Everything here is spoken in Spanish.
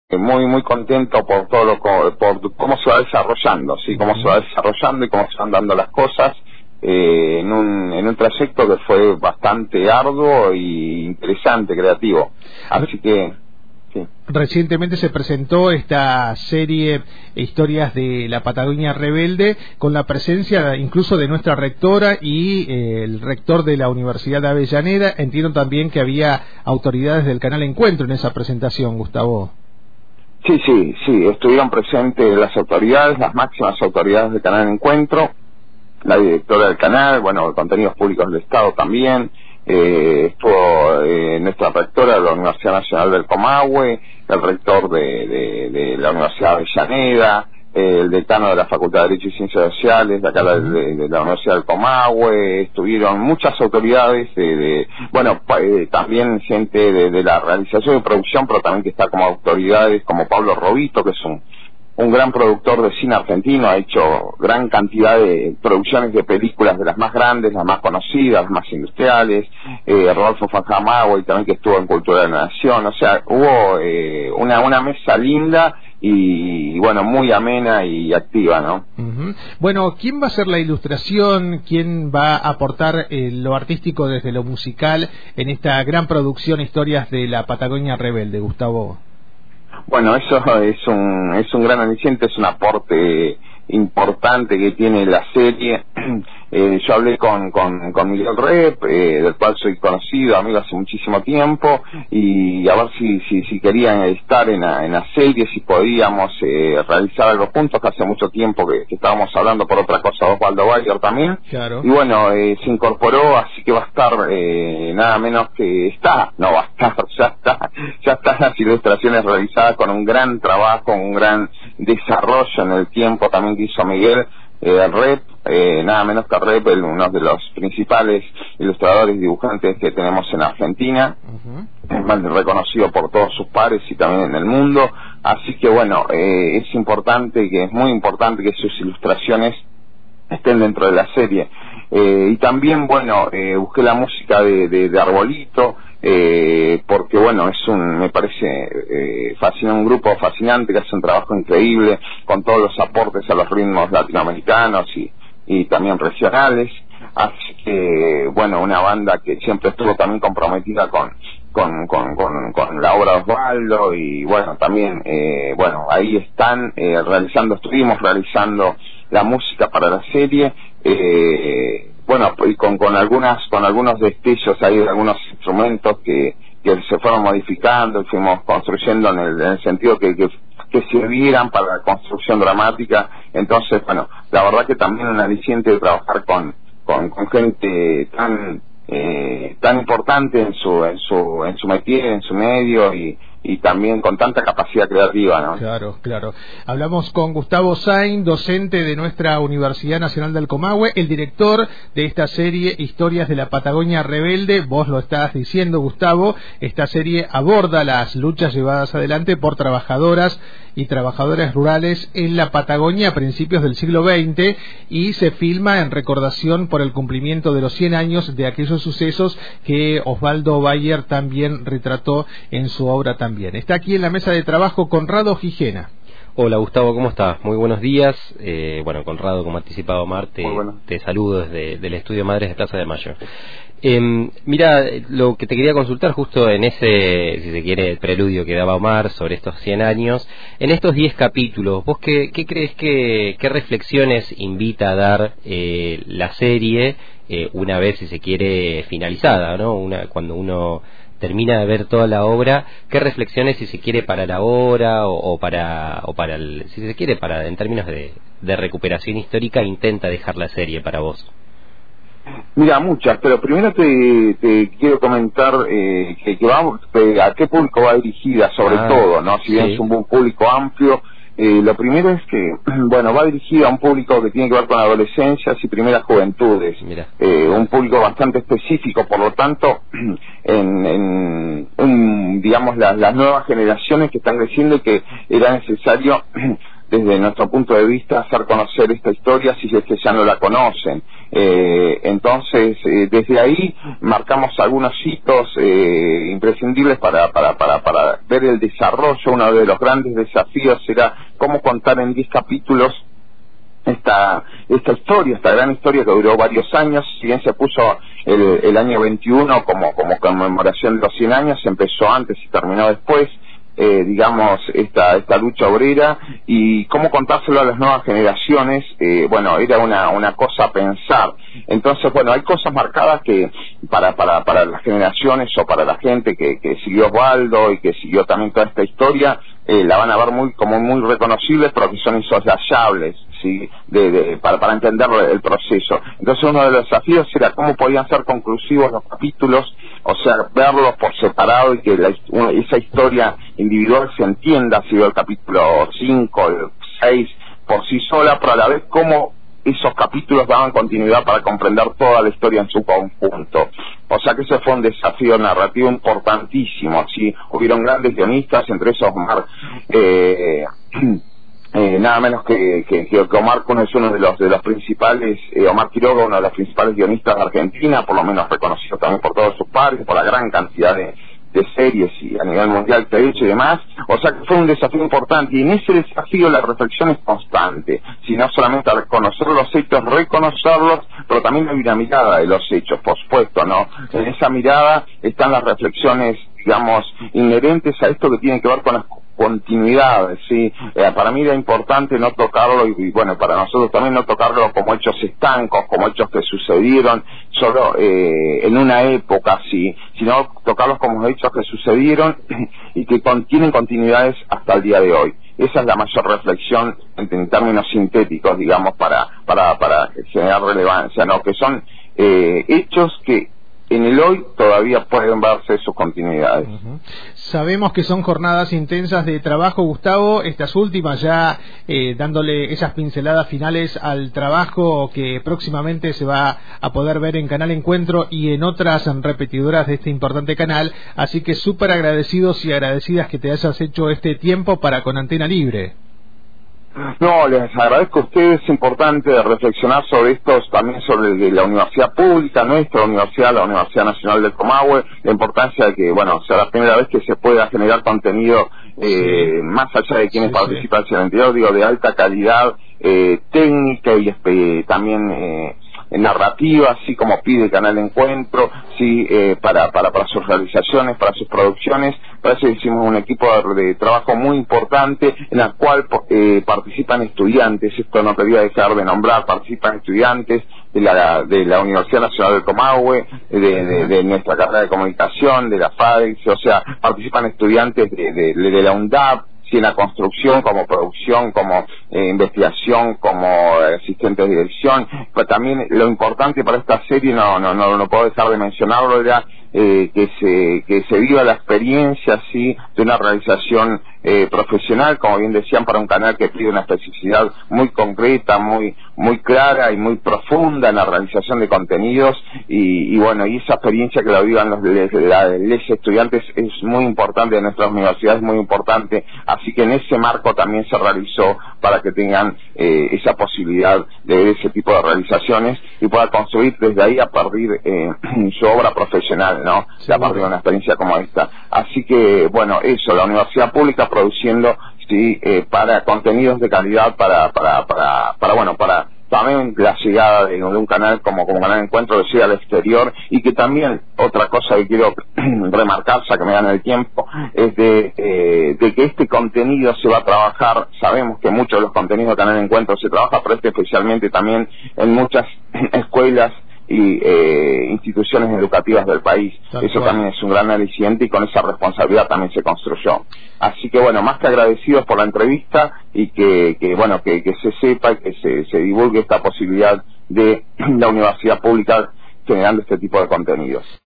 muy contento por todo por cómo se va desarrollando, sí, cómo se va desarrollando y cómo se van dando las cosas en un trayecto que fue bastante arduo y interesante, creativo. Así que sí. Recientemente se presentó esta serie Historias de la Patagonia Rebelde, con la presencia incluso de nuestra rectora y el rector de la Universidad de Avellaneda. Entiendo también que había autoridades del canal Encuentro en esa presentación, Gustavo. Sí, estuvieron presentes las autoridades, las máximas autoridades del canal Encuentro, la directora del canal, bueno, contenidos públicos del Estado también, estuvo nuestra rectora de la Universidad Nacional del Comahue, el rector de la Universidad de Avellaneda, el decano de la Facultad de Derecho y Ciencias Sociales de acá de la Universidad del Comahue. Estuvieron muchas autoridades, también gente de la realización y producción, pero también que está como autoridades como Pablo Robito, que es un gran productor de cine argentino, ha hecho gran cantidad de producciones de películas de las más grandes, las más conocidas, las más industriales, Rodolfo Fanjamagüey también, que estuvo en Cultura de la Nación. O sea, hubo una mesa linda y bueno, muy amena y activa, ¿no? Bueno, ¿quién va a hacer la ilustración? ¿Quién va a aportar lo artístico desde lo musical en esta gran producción Historias de la Patagonia Rebelde, Gustavo? Bueno, eso es un gran aliciente, es un aporte importante que tiene la serie. Yo hablé con Miguel Rep, del cual soy conocido, amigo hace muchísimo tiempo, y a ver si querían estar en la serie, si podíamos realizar algo juntos, que hace mucho tiempo que estábamos hablando por otra cosa, Osvaldo Bayer también. Claro. Y bueno, se incorporó, así que va a estar nada menos que ya están las ilustraciones realizadas con un gran trabajo, un gran desarrollo en el tiempo también que hizo Miguel Rep, nada menos que Rep, uno de los principales ilustradores y dibujantes que tenemos en Argentina, es más reconocido por todos sus pares y también en el mundo. Así que bueno, es muy importante que sus ilustraciones estén dentro de la serie. Y también, bueno, busqué la música de Arbolito, porque bueno, me parece un grupo fascinante que hace un trabajo increíble con todos los aportes a los ritmos latinoamericanos y también regionales. Así que bueno, una banda que siempre estuvo también comprometida con la obra de Osvaldo, y bueno, también ahí estuvimos realizando la música para la serie, y con algunos destellos ahí de algunos instrumentos que se fueron modificando y fuimos construyendo en el sentido que sirvieran para la construcción dramática. Entonces, bueno, la verdad que también un aliciente de trabajar con gente tan importante en su métier, en su medio, y también con tanta capacidad creativa, ¿no? Claro. Hablamos con Gustavo Sain, docente de nuestra Universidad Nacional del Comahue, el director de esta serie Historias de la Patagonia Rebelde. Vos lo estás diciendo, Gustavo, esta serie aborda las luchas llevadas adelante por trabajadoras y trabajadores rurales en la Patagonia a principios del siglo XX, y se filma en recordación por el cumplimiento de los 100 años de aquellos sucesos que Osvaldo Bayer también retrató en su obra también. Está aquí en la mesa de trabajo Conrado Gijena. Hola Gustavo, ¿cómo estás? Muy buenos días. Conrado, como ha anticipado Mar, te saludo desde el estudio Madres de Plaza de Mayo. Mira, lo que te quería consultar justo en ese, si se quiere, preludio que daba Omar sobre estos 100 años, en estos 10 capítulos, ¿vos qué crees qué reflexiones invita a dar la serie una vez, si se quiere, finalizada, ¿no? Cuando uno termina de ver toda la obra, ¿qué reflexiones, si se quiere, para la obra si se quiere, en términos de recuperación histórica, intenta dejar la serie para vos? Mira, muchas, pero primero te quiero comentar a qué público va dirigida, sobre todo, ¿no? Si bien es un público amplio, lo primero es que, va dirigida a un público que tiene que ver con adolescencias y primeras juventudes. Un público bastante específico, por lo tanto, digamos, las nuevas generaciones que están creciendo, y que era necesario desde nuestro punto de vista, hacer conocer esta historia si es que ya no la conocen. Entonces, desde ahí marcamos algunos hitos imprescindibles para ver el desarrollo. Uno de los grandes desafíos era cómo contar en 10 capítulos esta historia, esta gran historia que duró varios años. Si bien se puso el año 21 como conmemoración de los 100 años, se empezó antes y terminó después. Digamos, esta lucha obrera, y cómo contárselo a las nuevas generaciones, bueno, era una cosa a pensar. Entonces, bueno, hay cosas marcadas que para las generaciones o para la gente que siguió Osvaldo y que siguió también toda esta historia, la van a ver como muy reconocibles, pero que son insoslayables, ¿sí? Para entender el proceso. Entonces, uno de los desafíos era cómo podían ser conclusivos los capítulos, o sea, verlos por separado y que esa historia individual se entienda, si veo el capítulo 5, el 6, por sí sola, pero a la vez cómo esos capítulos daban continuidad para comprender toda la historia en su conjunto. O sea que ese fue un desafío narrativo importantísimo, ¿sí? Hubieron grandes guionistas, entre esos Omar, nada menos que Omar Kuhn es uno de los principales, Omar Quiroga, uno de los principales guionistas de Argentina, por lo menos reconocido también por todos sus pares, por la gran cantidad de series y a nivel mundial que ha hecho y demás. O sea que fue un desafío importante, y en ese desafío la reflexión es constante, si no solamente reconocer los hechos, reconocerlos, pero también hay una mirada de los hechos, por supuesto, ¿no? En esa mirada están las reflexiones, digamos, inherentes a esto que tiene que ver con las continuidades, ¿sí? Para mí era importante no tocarlo, y bueno, para nosotros también no tocarlo como hechos estancos, como hechos que sucedieron solo en una época, ¿sí? Sino tocarlos como hechos que sucedieron y que tienen continuidades hasta el día de hoy. Esa es la mayor reflexión en términos sintéticos, digamos, para generar relevancia, ¿no? Que son hechos que en el hoy todavía pueden verse sus continuidades. Sabemos que son jornadas intensas de trabajo, Gustavo, estas últimas ya dándole esas pinceladas finales al trabajo que próximamente se va a poder ver en Canal Encuentro y en otras repetidoras de este importante canal, así que súper agradecidos y agradecidas que te hayas hecho este tiempo para Con Antena Libre. No, les agradezco a ustedes. Es importante reflexionar sobre estos, también sobre la universidad pública, nuestra universidad, la Universidad Nacional del Comahue, la importancia de que, bueno, sea la primera vez que se pueda generar contenido más allá de quienes participan en el interior, digo, de alta calidad técnica y también narrativa, así como pide Canal Encuentro, sí, para sus realizaciones, para sus producciones. Para eso hicimos un equipo de trabajo muy importante en el cual participan estudiantes. Esto no quería dejar de nombrar. Participan estudiantes de la Universidad Nacional del Comahue, de nuestra carrera de comunicación, de la FADEX, o sea, participan estudiantes de la UNDAP, sí, en la construcción, como producción, como investigación, como asistentes de dirección. Pero también lo importante para esta serie, no puedo dejar de mencionarlo, era que se viva la experiencia, sí, de una realización profesional, como bien decían, para un canal que pide una especificidad muy concreta, muy clara y muy profunda en la realización de contenidos, y bueno, y esa experiencia que la vivan los estudiantes es muy importante, de nuestras universidades es muy importante, así que en ese marco también se realizó para que tengan esa posibilidad de ver ese tipo de realizaciones y puedan construir desde ahí a partir su obra profesional, ¿no? Sí, a partir de una experiencia como esta. Así que, bueno, eso, la universidad pública produciendo, sí, para contenidos de calidad, para también la llegada de un canal como Canal Encuentro, de llegar al exterior, y que también, otra cosa que quiero remarcar, ya que me dan el tiempo, es de que este contenido se va a trabajar. Sabemos que muchos de los contenidos de Canal Encuentro se trabaja, pero especialmente también en muchas escuelas y instituciones educativas del país. Eso también es un gran aliciente, y con esa responsabilidad también se construyó. Así que bueno, más que agradecidos por la entrevista, y que se sepa y que se divulgue esta posibilidad de la universidad pública generando este tipo de contenidos.